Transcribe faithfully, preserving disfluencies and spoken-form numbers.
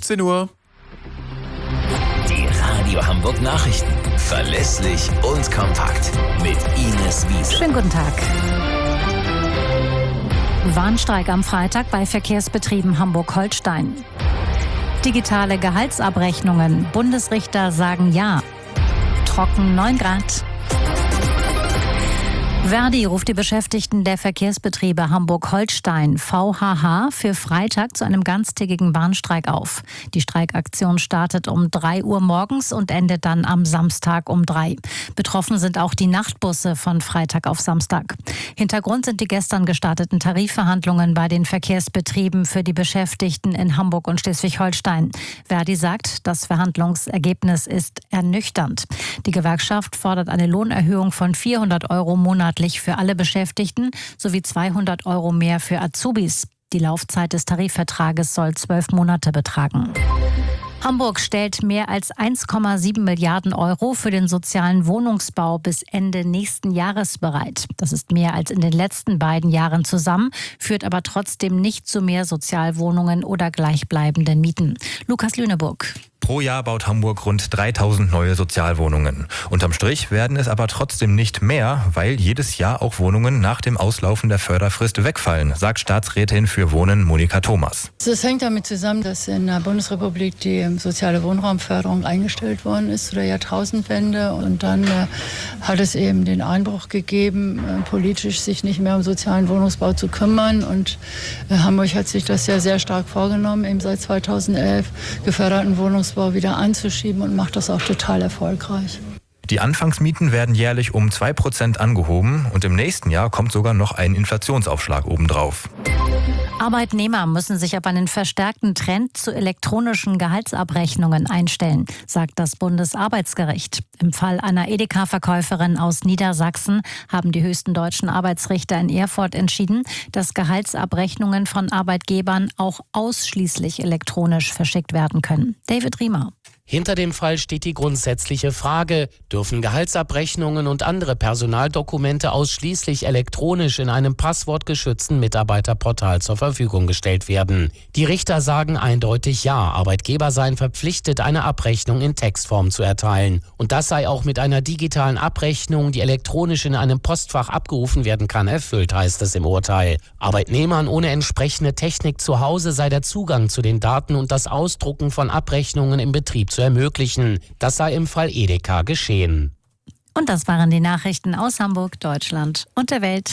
siebzehn Uhr. Die Radio Hamburg Nachrichten. Verlässlich und kompakt. Mit Ines Wiese. Schönen guten Tag. Warnstreik am Freitag bei Verkehrsbetrieben Hamburg-Holstein. Digitale Gehaltsabrechnungen. Bundesrichter sagen ja. Trocken neun Grad. Verdi ruft die Beschäftigten der Verkehrsbetriebe Hamburg-Holstein V H H für Freitag zu einem ganztägigen Warnstreik auf. Die Streikaktion startet um drei Uhr morgens und endet dann am Samstag um drei. Betroffen sind auch die Nachtbusse von Freitag auf Samstag. Hintergrund sind die gestern gestarteten Tarifverhandlungen bei den Verkehrsbetrieben für die Beschäftigten in Hamburg und Schleswig-Holstein. Verdi sagt, das Verhandlungsergebnis ist ernüchternd. Die Gewerkschaft fordert eine Lohnerhöhung von vierhundert Euro monatlich für alle Beschäftigten sowie zweihundert Euro mehr für Azubis. Die Laufzeit des Tarifvertrages soll zwölf Monate betragen. Hamburg stellt mehr als eins Komma sieben Milliarden Euro für den sozialen Wohnungsbau bis Ende nächsten Jahres bereit. Das ist mehr als in den letzten beiden Jahren zusammen, führt aber trotzdem nicht zu mehr Sozialwohnungen oder gleichbleibenden Mieten. Lukas Lüneburg. Pro Jahr baut Hamburg rund dreitausend neue Sozialwohnungen. Unterm Strich werden es aber trotzdem nicht mehr, weil jedes Jahr auch Wohnungen nach dem Auslaufen der Förderfrist wegfallen, sagt Staatsrätin für Wohnen Monika Thomas. Das hängt damit zusammen, dass in der Bundesrepublik die soziale Wohnraumförderung eingestellt worden ist zu der Jahrtausendwende. Und dann äh, hat es eben den Einbruch gegeben, äh, politisch sich nicht mehr um sozialen Wohnungsbau zu kümmern. Und äh, Hamburg hat sich das ja sehr stark vorgenommen, eben seit zweitausendelf geförderten Wohnungsbau wieder anzuschieben und macht das auch total erfolgreich. Die Anfangsmieten werden jährlich um zwei Prozent angehoben und im nächsten Jahr kommt sogar noch ein Inflationsaufschlag obendrauf. Arbeitnehmer müssen sich auf einen verstärkten Trend zu elektronischen Gehaltsabrechnungen einstellen, sagt das Bundesarbeitsgericht. Im Fall einer Edeka-Verkäuferin aus Niedersachsen haben die höchsten deutschen Arbeitsrichter in Erfurt entschieden, dass Gehaltsabrechnungen von Arbeitgebern auch ausschließlich elektronisch verschickt werden können. David Riemer. Hinter dem Fall steht die grundsätzliche Frage, dürfen Gehaltsabrechnungen und andere Personaldokumente ausschließlich elektronisch in einem passwortgeschützten Mitarbeiterportal zur Verfügung gestellt werden? Die Richter sagen eindeutig ja, Arbeitgeber seien verpflichtet, eine Abrechnung in Textform zu erteilen. Und das sei auch mit einer digitalen Abrechnung, die elektronisch in einem Postfach abgerufen werden kann, erfüllt, heißt es im Urteil. Arbeitnehmern ohne entsprechende Technik zu Hause sei der Zugang zu den Daten und das Ausdrucken von Abrechnungen im Betrieb zu ermöglichen. Das sei im Fall Edeka geschehen. Und das waren die Nachrichten aus Hamburg, Deutschland und der Welt.